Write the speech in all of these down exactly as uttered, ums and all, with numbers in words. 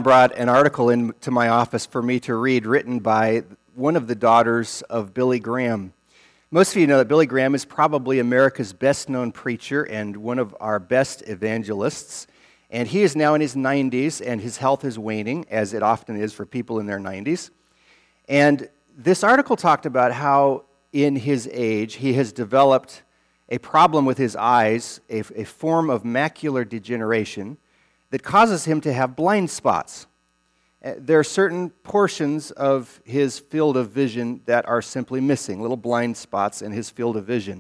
brought an article into my office for me to read, written by one of the daughters of Billy Graham. Most of you know that Billy Graham is probably America's best-known preacher and one of our best evangelists. And he is now in his nineties, and his health is waning, as it often is for people in their nineties. And this article talked about how, in his age, he has developed a problem with his eyes, a, a form of macular degeneration that causes him to have blind spots. There are certain portions of his field of vision that are simply missing, little blind spots in his field of vision.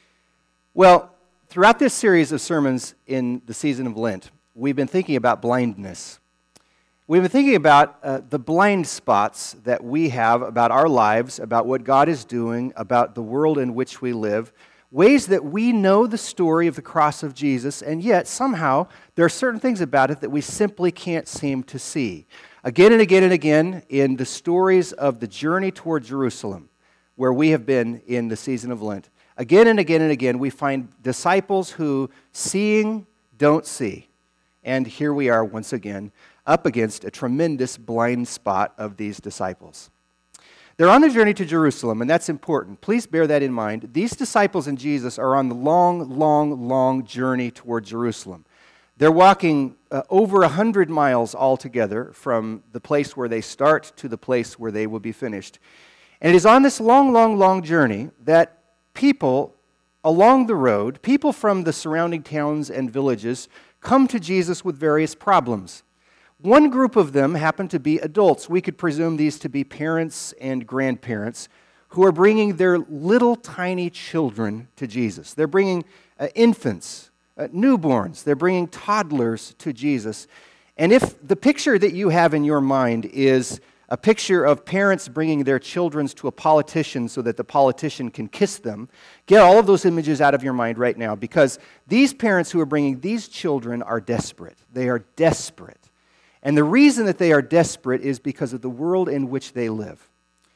Well, throughout this series of sermons in the season of Lent, we've been thinking about blindness. We've been thinking about uh, the blind spots that we have about our lives, about what God is doing, about the world in which we live, ways that we know the story of the cross of Jesus, and yet somehow there are certain things about it that we simply can't seem to see. Again and again and again in the stories of the journey toward Jerusalem, where we have been in the season of Lent, again and again and again we find disciples who, seeing, don't see. And here we are once again up against a tremendous blind spot of these disciples. They're on the journey to Jerusalem, and that's important. Please bear that in mind. These disciples and Jesus are on the long, long, long journey toward Jerusalem. They're walking uh, over one hundred miles altogether from the place where they start to the place where they will be finished. And it is on this long, long, long journey that people along the road, people from the surrounding towns and villages, come to Jesus with various problems. One group of them happen to be adults. We could presume these to be parents and grandparents who are bringing their little tiny children to Jesus. They're bringing uh, infants, uh, newborns. They're bringing toddlers to Jesus. And if the picture that you have in your mind is a picture of parents bringing their children to a politician so that the politician can kiss them, get all of those images out of your mind right now, because these parents who are bringing these children are desperate. They are desperate. And the reason that they are desperate is because of the world in which they live.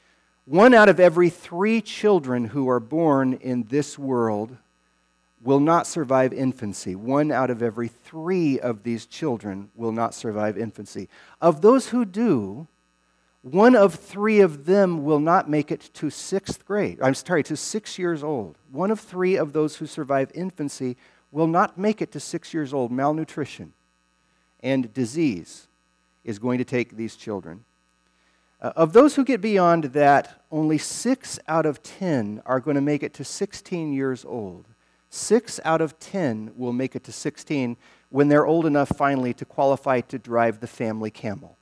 One out of every three children who are born in this world will not survive infancy. One out of every three of these children will not survive infancy. Of those who do, one of three of them will not make it to sixth grade. I'm sorry, to six years old. One of three of those who survive infancy will not make it to six years old. Malnutrition and disease is going to take these children. Uh, of those who get beyond that, only six out of ten are going to make it to sixteen years old. Six out of ten will make it to sixteen when they're old enough finally to qualify to drive the family camel.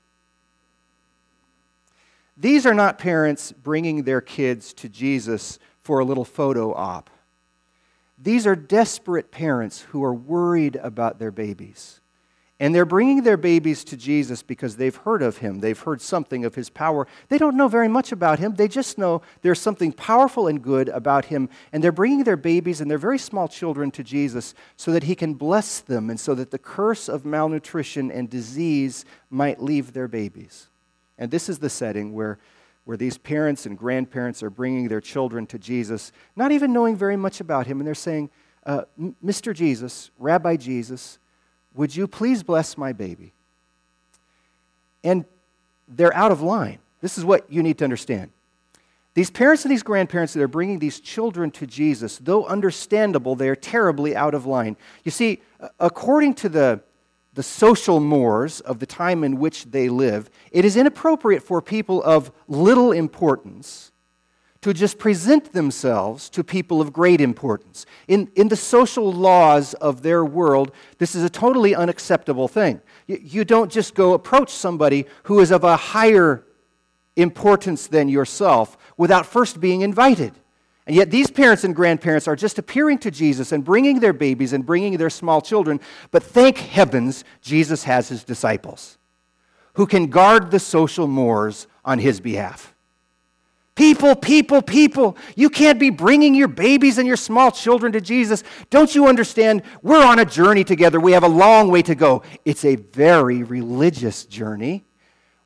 These are not parents bringing their kids to Jesus for a little photo op. These are desperate parents who are worried about their babies. And they're bringing their babies to Jesus because they've heard of him. They've heard something of his power. They don't know very much about him. They just know there's something powerful and good about him. And they're bringing their babies and their very small children to Jesus so that he can bless them and so that the curse of malnutrition and disease might leave their babies. And this is the setting where, where these parents and grandparents are bringing their children to Jesus, not even knowing very much about him. And they're saying, uh, Mister Jesus, Rabbi Jesus, would you please bless my baby? And they're out of line. This is what you need to understand. These parents and these grandparents that are bringing these children to Jesus, though understandable, they are terribly out of line. You see, according to the, the social mores of the time in which they live, it is inappropriate for people of little importance to just present themselves to people of great importance. In, in the social laws of their world, this is a totally unacceptable thing. You, you don't just go approach somebody who is of a higher importance than yourself without first being invited. And yet these parents and grandparents are just appearing to Jesus and bringing their babies and bringing their small children, but thank heavens Jesus has his disciples who can guard the social mores on his behalf. People, people, people, you can't be bringing your babies and your small children to Jesus. Don't you understand? We're on a journey together. We have a long way to go. It's a very religious journey.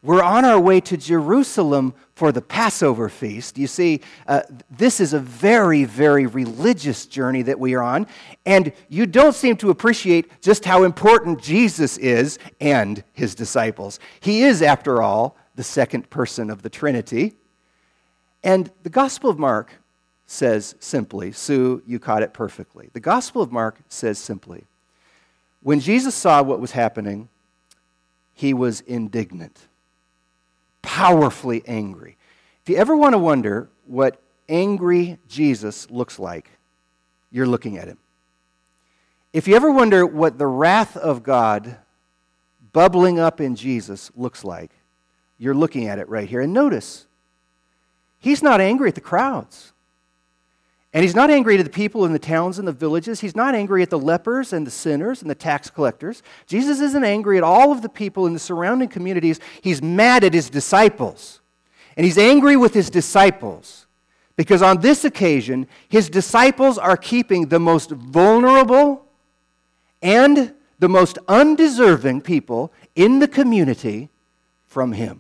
We're on our way to Jerusalem for the Passover feast. You see, uh, this is a very, very religious journey that we are on, and you don't seem to appreciate just how important Jesus is and his disciples. He is, after all, the second person of the Trinity. And the Gospel of Mark says simply, Sue, you caught it perfectly. The Gospel of Mark says simply, when Jesus saw what was happening, he was indignant. Powerfully angry. If you ever want to wonder what angry Jesus looks like, you're looking at him. If you ever wonder what the wrath of God bubbling up in Jesus looks like, you're looking at it right here. And notice, he's not angry at the crowds. And he's not angry at the people in the towns and the villages. He's not angry at the lepers and the sinners and the tax collectors. Jesus isn't angry at all of the people in the surrounding communities. He's mad at his disciples. And he's angry with his disciples because on this occasion, his disciples are keeping the most vulnerable and the most undeserving people in the community from him.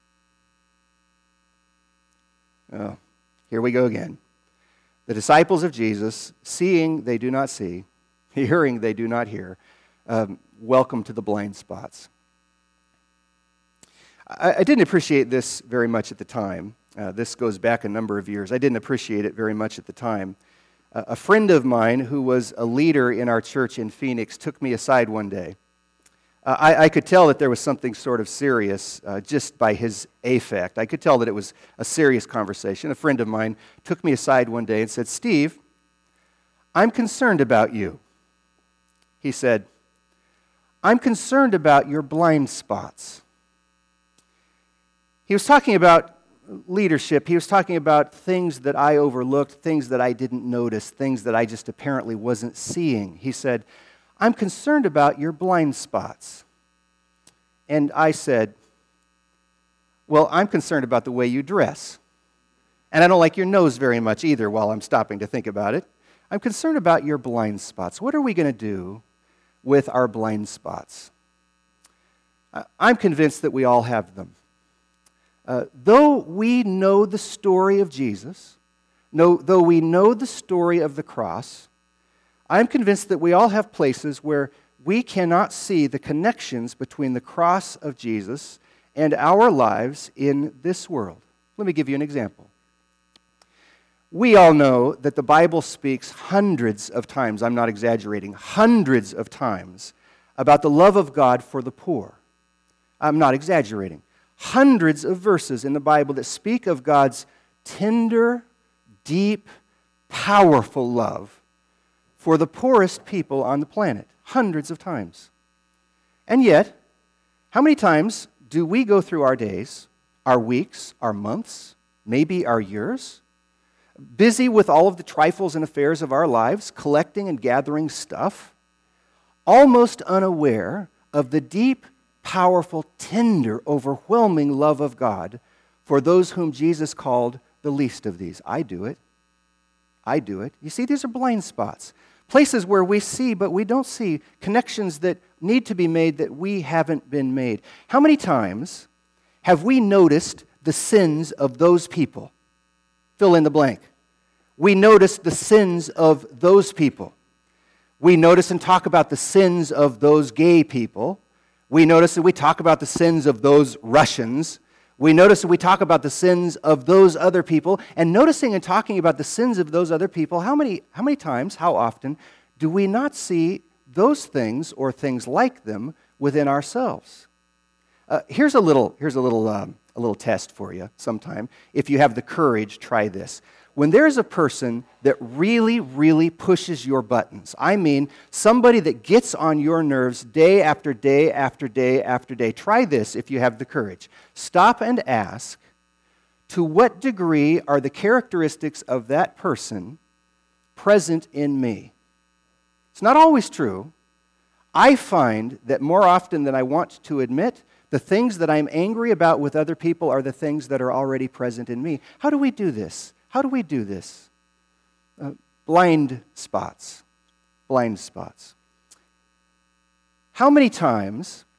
Oh, here we go again. The disciples of Jesus, seeing they do not see, hearing they do not hear, um, welcome to the blind spots. I, I didn't appreciate this very much at the time. Uh, this goes back a number of years. I didn't appreciate it very much at the time. Uh, a friend of mine who was a leader in our church in Phoenix took me aside one day. Uh, I, I could tell that there was something sort of serious uh, just by his affect. I could tell that it was a serious conversation. A friend of mine took me aside one day and said, "Steve, I'm concerned about you." He said, "I'm concerned about your blind spots." He was talking about leadership. He was talking about things that I overlooked, things that I didn't notice, things that I just apparently wasn't seeing. He said, "I'm concerned about your blind spots." And I said, "Well, I'm concerned about the way you dress. And I don't like your nose very much either while I'm stopping to think about it. I'm concerned about your blind spots. What are we going to do with our blind spots?" I'm convinced that we all have them. Uh, though we know the story of Jesus, no, though we know the story of the cross, I'm convinced that we all have places where we cannot see the connections between the cross of Jesus and our lives in this world. Let me give you an example. We all know that the Bible speaks hundreds of times, I'm not exaggerating, hundreds of times about the love of God for the poor. I'm not exaggerating. Hundreds of verses in the Bible that speak of God's tender, deep, powerful love for the poorest people on the planet, hundreds of times. And yet, how many times do we go through our days, our weeks, our months, maybe our years, busy with all of the trifles and affairs of our lives, collecting and gathering stuff, almost unaware of the deep, powerful, tender, overwhelming love of God for those whom Jesus called the least of these? I do it. I do it. You see, these are blind spots. Places where we see, but we don't see. Connections that need to be made that we haven't been made. How many times have we noticed the sins of those people? Fill in the blank. We notice the sins of those people. We notice and talk about the sins of those gay people. We notice that we talk about the sins of those Russians. We notice that we talk about the sins of those other people. And noticing and talking about the sins of those other people, how many, how many times, how often, do we not see those things or things like them within ourselves? Uh, here's a little, here's a little, um, a little test for you sometime. If you have the courage, try this. When there's a person that really, really pushes your buttons, I mean somebody that gets on your nerves day after day after day after day, try this if you have the courage. Stop and ask, to what degree are the characteristics of that person present in me? It's not always true. I find that more often than I want to admit, the things that I'm angry about with other people are the things that are already present in me. How do we do this? How do we do this? Uh, blind spots. Blind spots. How many times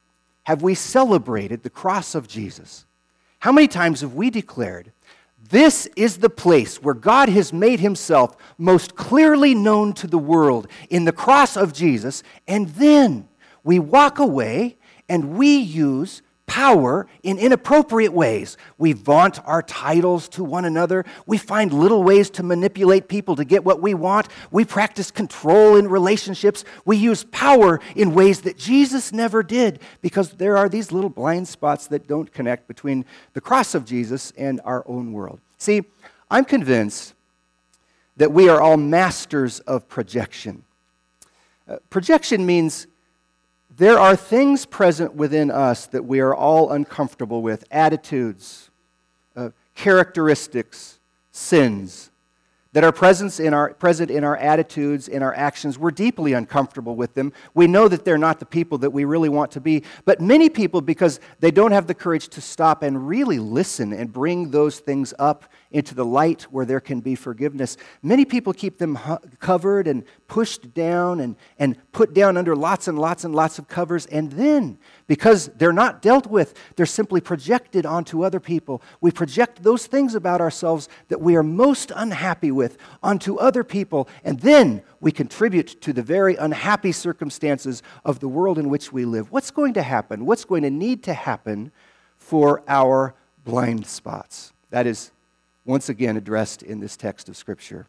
have we celebrated the cross of Jesus? How many times have we declared, this is the place where God has made himself most clearly known to the world in the cross of Jesus, and then we walk away and we use power in inappropriate ways. We vaunt our titles to one another. We find little ways to manipulate people to get what we want. We practice control in relationships. We use power in ways that Jesus never did, because there are these little blind spots that don't connect between the cross of Jesus and our own world. See, I'm convinced that we are all masters of projection. Uh, projection means there are things present within us that we are all uncomfortable with, attitudes, uh, characteristics, sins that are present in our present in our attitudes, in our actions. We're deeply uncomfortable with them. We know that they're not the people that we really want to be. But many people, because they don't have the courage to stop and really listen and bring those things up into the light where there can be forgiveness, many people keep them hu- covered and pushed down and, and put down under lots and lots and lots of covers. And then, because they're not dealt with, they're simply projected onto other people. We project those things about ourselves that we are most unhappy with onto other people, and then we contribute to the very unhappy circumstances of the world in which we live. What's going to happen? What's going to need to happen for our blind spots? That is once again addressed in this text of Scripture.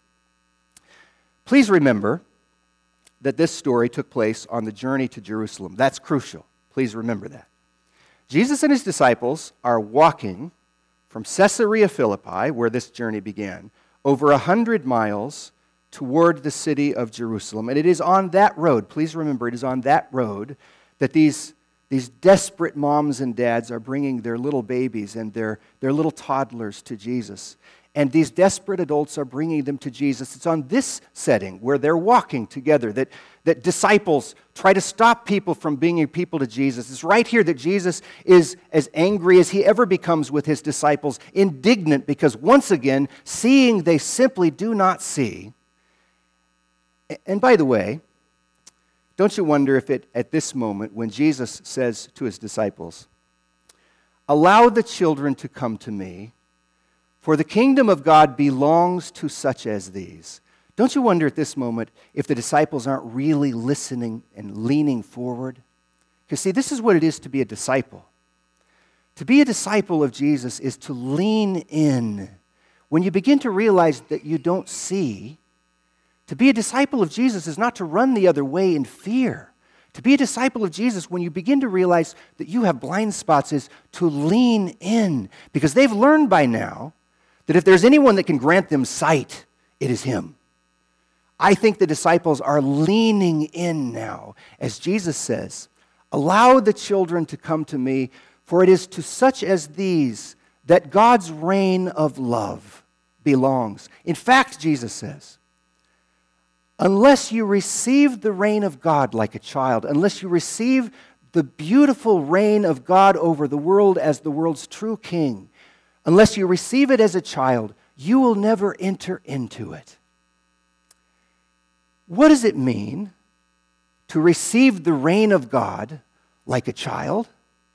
Please remember that this story took place on the journey to Jerusalem. That's crucial. Please remember that. Jesus and his disciples are walking from Caesarea Philippi, where this journey began, over a hundred miles toward the city of Jerusalem. And it is on that road, please remember, it is on that road that these, these desperate moms and dads are bringing their little babies and their, their little toddlers to Jesus. And these desperate adults are bringing them to Jesus. It's on this setting where they're walking together that, that disciples try to stop people from bringing people to Jesus. It's right here that Jesus is as angry as he ever becomes with his disciples, indignant because once again, seeing they simply do not see. And by the way, don't you wonder if it, at this moment, when Jesus says to his disciples, "Allow the children to come to me, for the kingdom of God belongs to such as these." Don't you wonder at this moment if the disciples aren't really listening and leaning forward? Because see, this is what it is to be a disciple. To be a disciple of Jesus is to lean in. When you begin to realize that you don't see, to be a disciple of Jesus is not to run the other way in fear. To be a disciple of Jesus, when you begin to realize that you have blind spots, is to lean in. Because they've learned by now that if there's anyone that can grant them sight, it is him. I think the disciples are leaning in now. As Jesus says, "Allow the children to come to me, for it is to such as these that God's reign of love belongs." In fact, Jesus says, unless you receive the reign of God like a child, unless you receive the beautiful reign of God over the world as the world's true king, unless you receive it as a child, you will never enter into it. What does it mean to receive the reign of God like a child?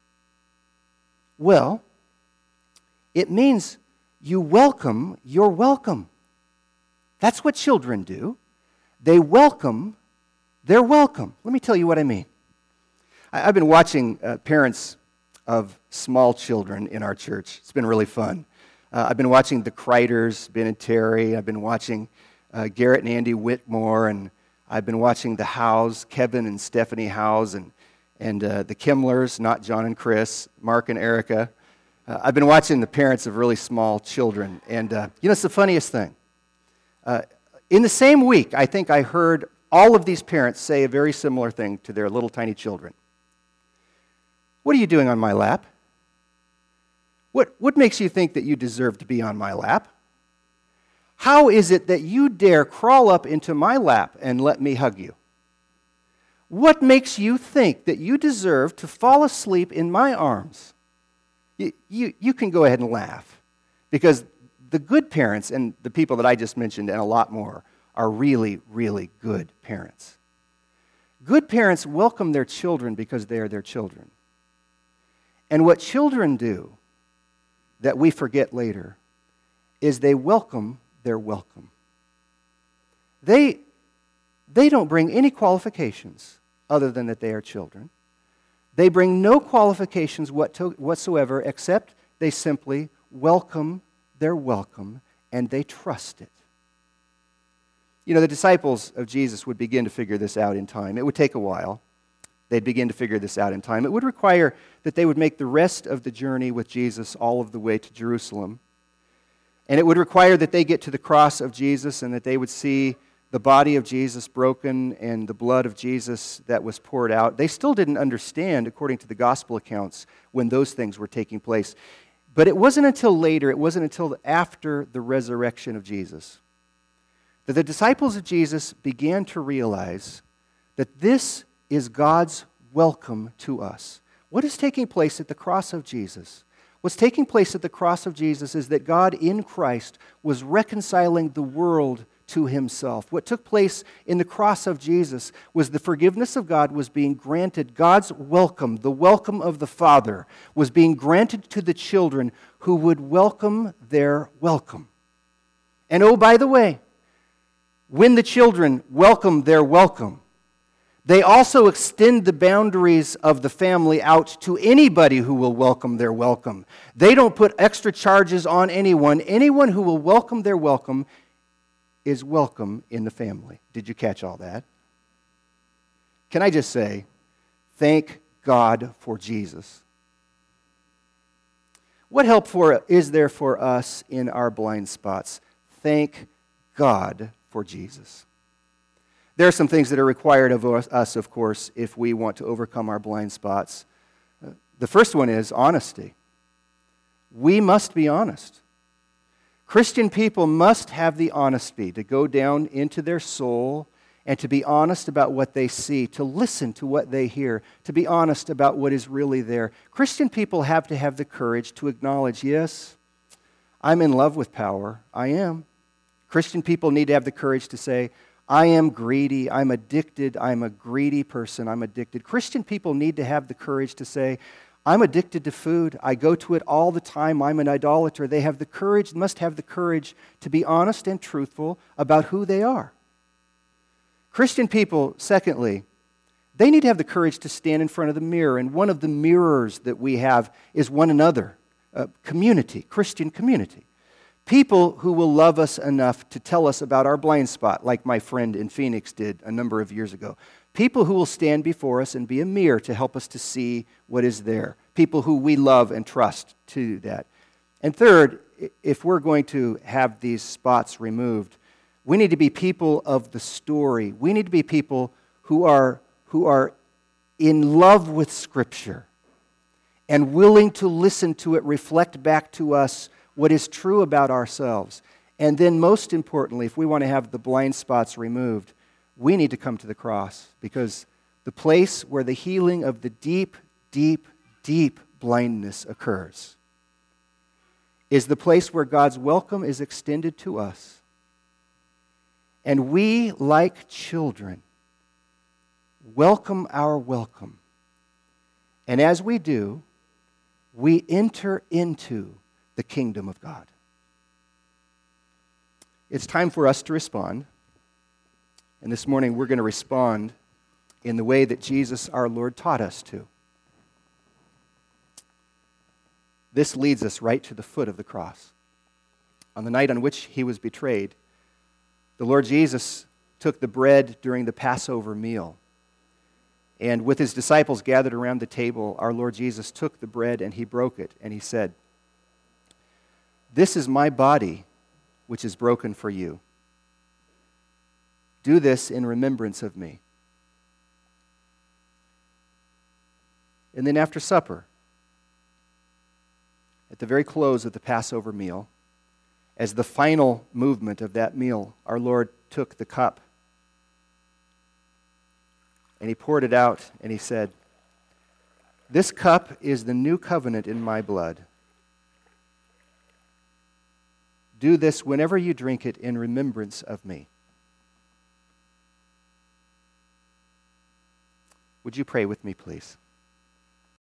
Well, it means you welcome your welcome. That's what children do. They welcome their welcome. Let me tell you what I mean. I've been watching uh, parents of small children in our church. It's been really fun. Uh, I've been watching the Kreiters, Ben and Terry. I've been watching uh, Garrett and Andy Whitmore, and I've been watching the Howes, Kevin and Stephanie Howes, and, and uh, the Kimlers, not John and Chris, Mark and Erica. Uh, I've been watching the parents of really small children, and uh, you know, it's the funniest thing. Uh, in the same week, I think I heard all of these parents say a very similar thing to their little tiny children. "What are you doing on my lap? What, what makes you think that you deserve to be on my lap? How is it that you dare crawl up into my lap and let me hug you? What makes you think that you deserve to fall asleep in my arms?" You, you, you can go ahead and laugh, because the good parents, and the people that I just mentioned and a lot more, are really, really good parents. Good parents welcome their children because they are their children. And what children do that we forget later is they welcome their welcome. They, they don't bring any qualifications other than that they are children. They bring no qualifications whatsoever except they simply welcome their welcome and they trust it. You know, the disciples of Jesus would begin to figure this out in time. It would take a while. They'd begin to figure this out in time. It would require that they would make the rest of the journey with Jesus all of the way to Jerusalem. And it would require that they get to the cross of Jesus and that they would see the body of Jesus broken and the blood of Jesus that was poured out. They still didn't understand, according to the gospel accounts, when those things were taking place. But it wasn't until later, it wasn't until after the resurrection of Jesus, that the disciples of Jesus began to realize that this is God's welcome to us. What is taking place at the cross of Jesus? What's taking place at the cross of Jesus is that God in Christ was reconciling the world to himself. What took place in the cross of Jesus was the forgiveness of God was being granted. God's welcome, the welcome of the Father, was being granted to the children who would welcome their welcome. And oh, by the way, when the children welcome their welcome, they also extend the boundaries of the family out to anybody who will welcome their welcome. They don't put extra charges on anyone. Anyone who will welcome their welcome is welcome in the family. Did you catch all that? Can I just say, thank God for Jesus. What help for is there for us in our blind spots? Thank God for Jesus. There are some things that are required of us, of course, if we want to overcome our blind spots. The first one is honesty. We must be honest. Christian people must have the honesty to go down into their soul and to be honest about what they see, to listen to what they hear, to be honest about what is really there. Christian people have to have the courage to acknowledge, yes, I'm in love with power. I am. Christian people need to have the courage to say, I am greedy, I'm addicted, I'm a greedy person, I'm addicted. Christian people need to have the courage to say, I'm addicted to food, I go to it all the time, I'm an idolater. They have the courage, must have the courage to be honest and truthful about who they are. Christian people, secondly, they need to have the courage to stand in front of the mirror, and one of the mirrors that we have is one another, uh, community, Christian community. People who will love us enough to tell us about our blind spot, like my friend in Phoenix did a number of years ago. People who will stand before us and be a mirror to help us to see what is there. People who we love and trust to do that. And third, if we're going to have these spots removed, we need to be people of the story. We need to be people who are, who are in love with Scripture and willing to listen to it reflect back to us what is true about ourselves. And then most importantly, if we want to have the blind spots removed, we need to come to the cross, because the place where the healing of the deep, deep, deep blindness occurs is the place where God's welcome is extended to us. And we, like children, welcome our welcome. And as we do, we enter into the kingdom of God. It's time for us to respond. And this morning we're going to respond in the way that Jesus our Lord taught us to. This leads us right to the foot of the cross. On the night on which he was betrayed, the Lord Jesus took the bread during the Passover meal. And with his disciples gathered around the table, our Lord Jesus took the bread and he broke it and he said, "This is my body, which is broken for you. Do this in remembrance of me." And then after supper, at the very close of the Passover meal, as the final movement of that meal, our Lord took the cup and he poured it out and he said, "This cup is the new covenant in my blood. Do this whenever you drink it in remembrance of me." Would you pray with me, please?